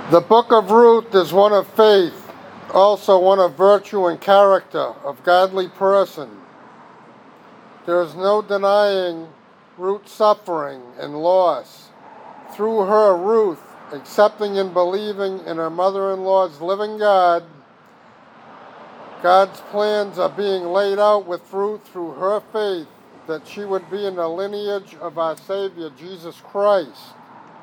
The book of Ruth is one of faith, also one of virtue and character, of godly person. There is no denying Ruth's suffering and loss. Through her, Ruth, accepting and believing in her mother-in-law's living God, God's plans are being laid out with Ruth through her faith that she would be in the lineage of our Savior, Jesus Christ.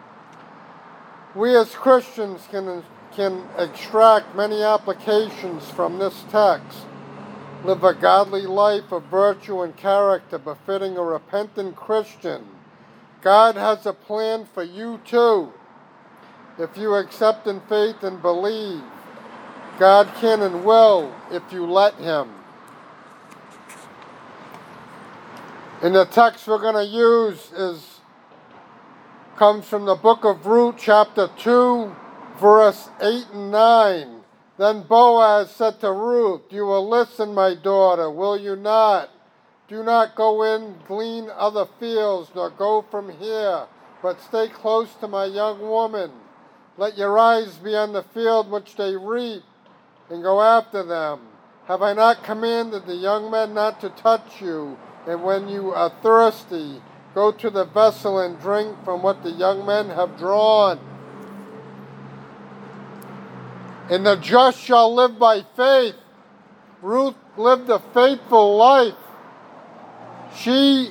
We as Christians can extract many applications from this text. Live a godly life of virtue and character befitting a repentant Christian. God has a plan for you too. If you accept in faith and believe, God can and will if you let Him. And the text we're going to use comes from the book of Ruth, chapter 2, verse 8 and 9. Then Boaz said to Ruth, "You will listen, my daughter, will you not? Do not go in, glean other fields, nor go from here, but stay close to my young woman. Let your eyes be on the field which they reap, and go after them. Have I not commanded the young men not to touch you? And when you are thirsty, go to the vessel and drink from what the young men have drawn. And the just shall live by faith." Ruth lived a faithful life. She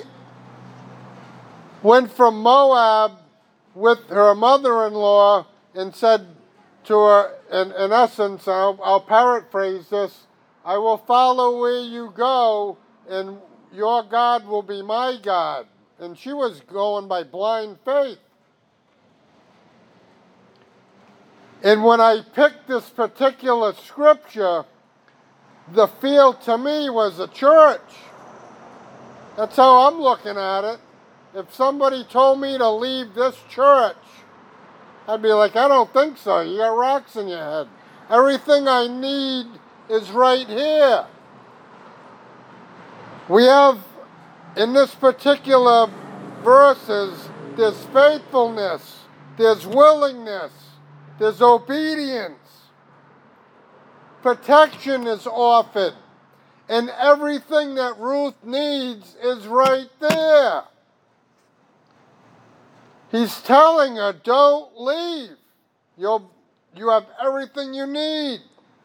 went from Moab with her mother-in-law and said to her, in essence, I'll paraphrase this, "I will follow where you go, and your God will be my God." And she was going by blind faith. And when I picked this particular scripture, the field to me was a church. That's how I'm looking at it. If somebody told me to leave this church, I'd be like, I don't think so. You got rocks in your head. Everything I need is right here. We have, in this particular verses, there's faithfulness, there's willingness, there's obedience. Protection is offered. And everything that Ruth needs is right there. He's telling her, don't leave. You have everything you need.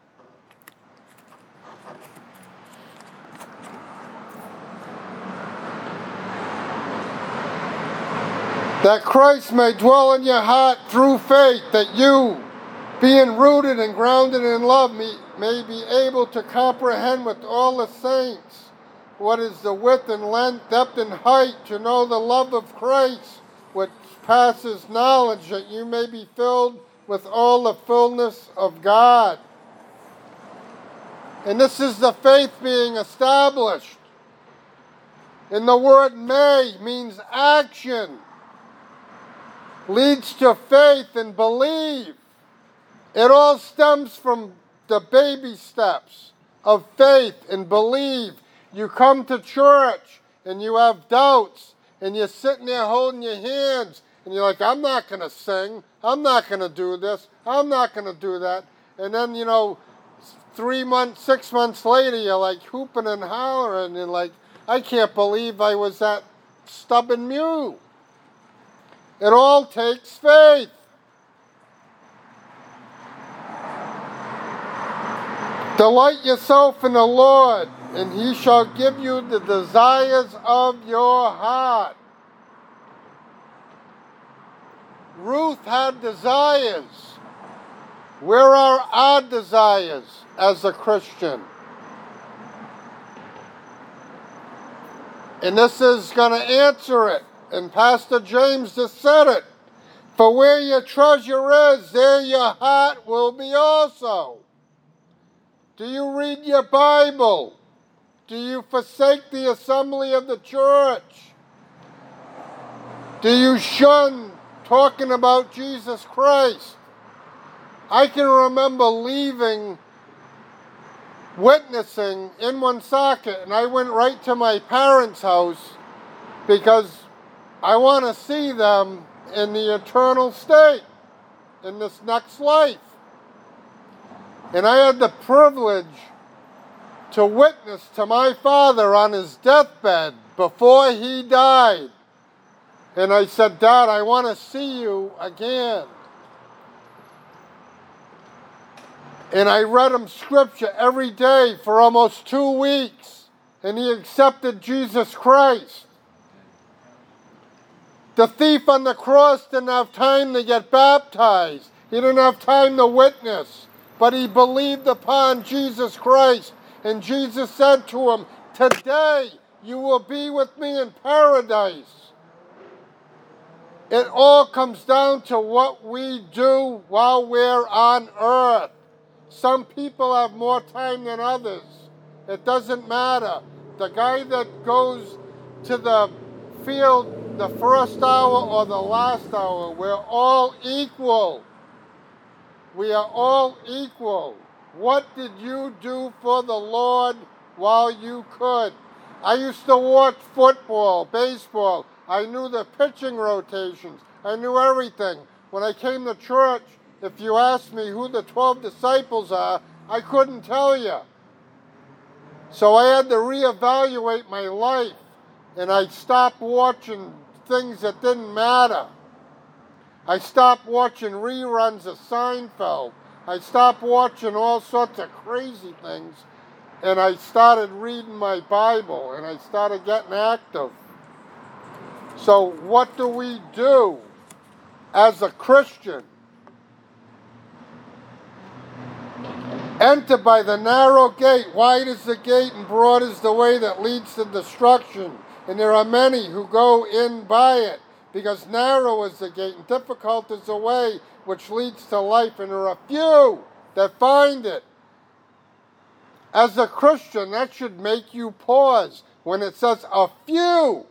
That Christ may dwell in your heart through faith, that you, being rooted and grounded in love, may be able to comprehend with all the saints what is the width and length, depth and height, to know the love of Christ, which passes knowledge, that you may be filled with all the fullness of God. And this is the faith being established. And the word may means action. Leads to faith and believe. It all stems from the baby steps of faith and believe. You come to church and you have doubts and you're sitting there holding your hands and you're like, I'm not going to sing. I'm not going to do this. I'm not going to do that. And then, 3 months, 6 months later, you're like hooping and hollering and like, I can't believe I was that stubborn mule. It all takes faith. Delight yourself in the Lord, and He shall give you the desires of your heart. Ruth had desires. Where are our desires as a Christian? And this is going to answer it. And Pastor James just said it. For where your treasure is, there your heart will be also. Do you read your Bible? Do you forsake the assembly of the church? Do you shun talking about Jesus Christ? I can remember leaving witnessing in Woonsocket, and I went right to my parents' house because I want to see them in the eternal state. in this next life. And I had the privilege to witness to my father on his deathbed before he died. And I said, Dad, I want to see you again. And I read him scripture every day for almost 2 weeks. And he accepted Jesus Christ. The thief on the cross didn't have time to get baptized. He didn't have time to witness. But he believed upon Jesus Christ. And Jesus said to him, today you will be with me in paradise. It all comes down to what we do while we're on earth. Some people have more time than others. It doesn't matter. The guy that goes to the field the first hour or the last hour, we're all equal. We are all equal. What did you do for the Lord while you could? I used to watch football, baseball. I knew the pitching rotations. I knew everything. When I came to church, if you asked me who the 12 disciples are, I couldn't tell you. So I had to reevaluate my life, and I stopped watching things that didn't matter. I stopped watching reruns of Seinfeld. I stopped watching all sorts of crazy things, and I started reading my Bible, and I started getting active. So what do we do as a Christian? Enter by the narrow gate. Wide is the gate and broad is the way that leads to destruction. And there are many who go in by it. Because narrow is the gate and difficult is the way which leads to life. And there are few that find it. As a Christian, that should make you pause when it says a few.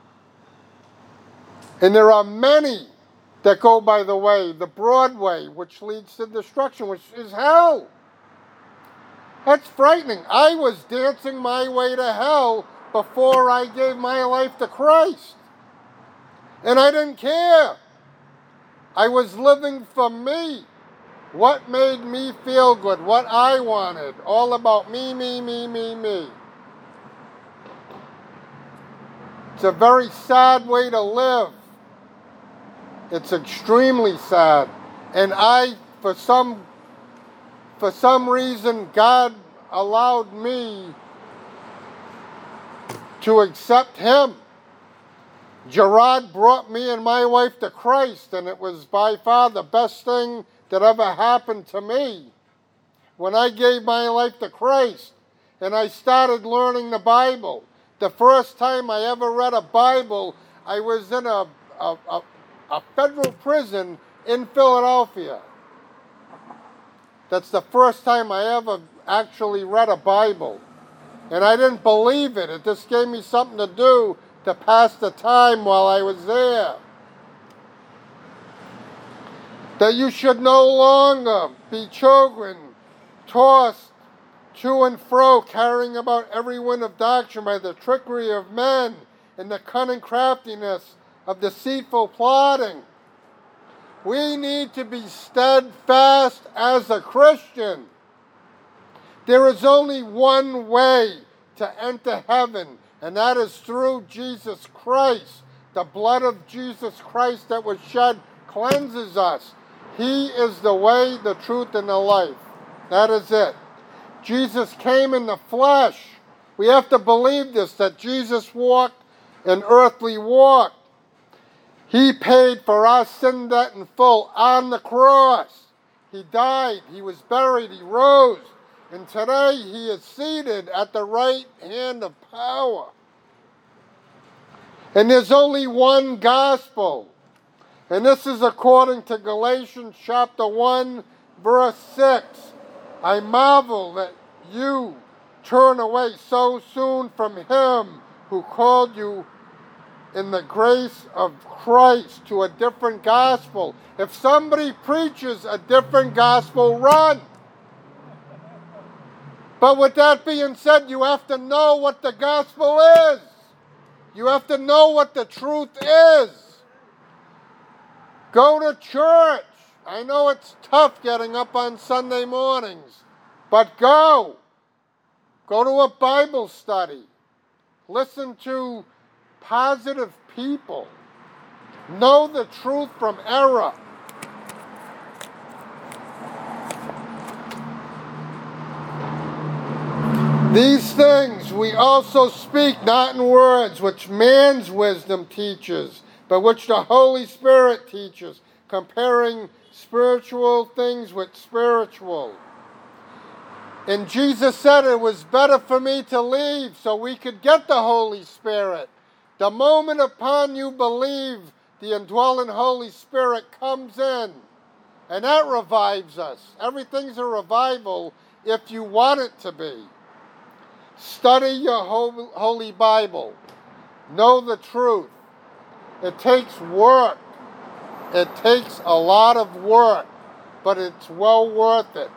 And there are many that go by the way, the broad way, which leads to destruction, which is hell. That's frightening. I was dancing my way to hell before I gave my life to Christ. And I didn't care. I was living for me. What made me feel good, what I wanted. All about me, me, me, me, me. It's a very sad way to live. It's extremely sad. And for some reason, God allowed me to accept Him. Gerard brought me and my wife to Christ, and it was by far the best thing that ever happened to me. When I gave my life to Christ and I started learning the Bible, the first time I ever read a Bible, I was in a federal prison in Philadelphia. That's the first time I ever actually read a Bible. And I didn't believe it. It just gave me something to do to pass the time while I was there. That you should no longer be children, tossed to and fro, carrying about every wind of doctrine by the trickery of men and the cunning craftiness of deceitful plotting. We need to be steadfast as a Christian. There is only one way to enter heaven, and that is through Jesus Christ. The blood of Jesus Christ that was shed cleanses us. He is the way, the truth, and the life. That is it. Jesus came in the flesh. We have to believe this, that Jesus walked an earthly walk. He paid for our sin debt in full on the cross. He died, He was buried, He rose. And today He is seated at the right hand of power. And there's only one gospel. And this is according to Galatians chapter 1, verse 6. I marvel that you turn away so soon from Him who called you in the grace of Christ to a different gospel. If somebody preaches a different gospel, run. But with that being said, you have to know what the gospel is. You have to know what the truth is. Go to church. I know it's tough getting up on Sunday mornings, but go. Go to a Bible study. Listen to positive people. Know the truth from error. These things we also speak not in words which man's wisdom teaches, but which the Holy Spirit teaches, comparing spiritual things with spiritual. And Jesus said it was better for me to leave so we could get the Holy Spirit. The moment upon you believe, the indwelling Holy Spirit comes in, and that revives us. Everything's a revival if you want it to be. Study your Holy Bible. Know the truth. It takes work. It takes a lot of work, but it's well worth it.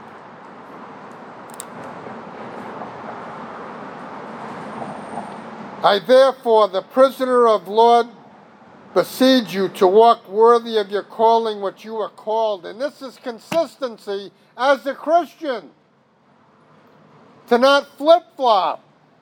I therefore, the prisoner of Lord, beseech you to walk worthy of your calling which you are called. And this is consistency as a Christian. To not flip-flop.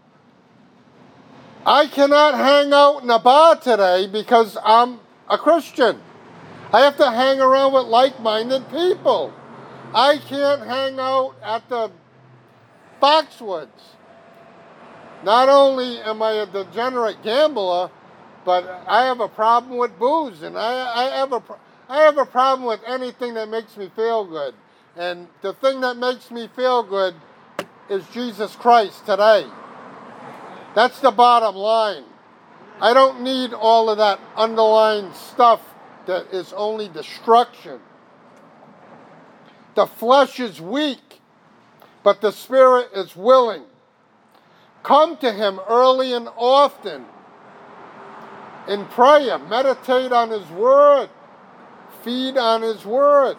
I cannot hang out in a bar today because I'm a Christian. I have to hang around with like-minded people. I can't hang out at the Foxwoods. Not only am I a degenerate gambler, but I have a problem with booze, and I have a problem with anything that makes me feel good. And the thing that makes me feel good is Jesus Christ today. That's the bottom line. I don't need all of that underlying stuff that is only destruction. The flesh is weak, but the spirit is willing. Come to him early and often in prayer. Meditate on his word. Feed on his word.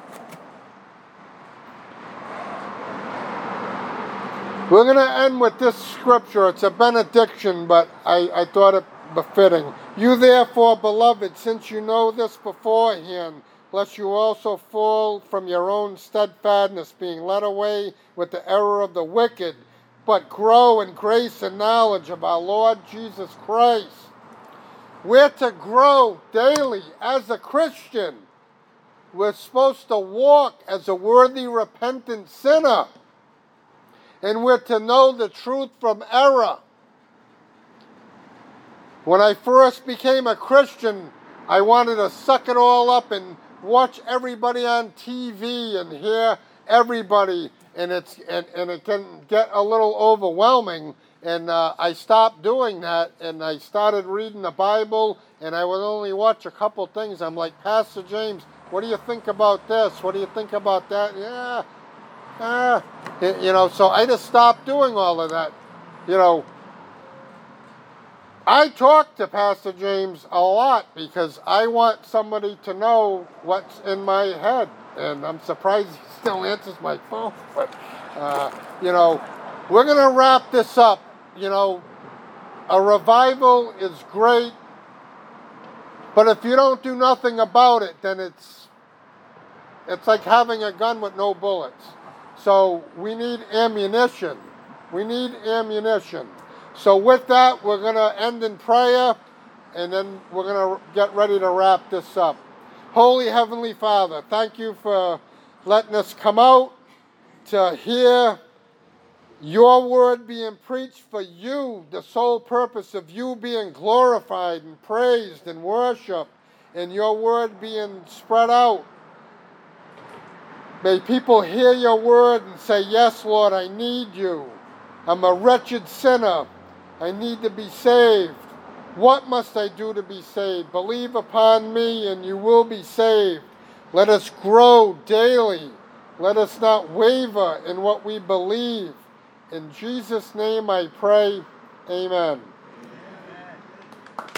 We're going to end with this scripture. It's a benediction, but I thought it befitting. You therefore, beloved, since you know this beforehand, lest you also fall from your own steadfastness, being led away with the error of the wicked, but grow in grace and knowledge of our Lord Jesus Christ. We're to grow daily as a Christian. We're supposed to walk as a worthy, repentant sinner. And we're to know the truth from error. When I first became a Christian, I wanted to suck it all up and watch everybody on TV and hear everybody, and it can get a little overwhelming. And I stopped doing that, and I started reading the Bible, and I would only watch a couple things. I'm like, Pastor James, what do you think about this? What do you think about that? Yeah. So I just stopped doing all of that. I talk to Pastor James a lot because I want somebody to know what's in my head. And I'm surprised he still answers my phone. But, we're going to wrap this up. A revival is great. But if you don't do nothing about it, then it's like having a gun with no bullets. So we need ammunition. We need ammunition. So with that, we're going to end in prayer, and then we're going to get ready to wrap this up. Holy Heavenly Father, thank you for letting us come out to hear your word being preached for you, the sole purpose of you being glorified and praised and worshiped, and your word being spread out. May people hear your word and say, yes, Lord, I need you. I'm a wretched sinner. I need to be saved. What must I do to be saved? Believe upon me and you will be saved. Let us grow daily. Let us not waver in what we believe. In Jesus' name I pray, amen.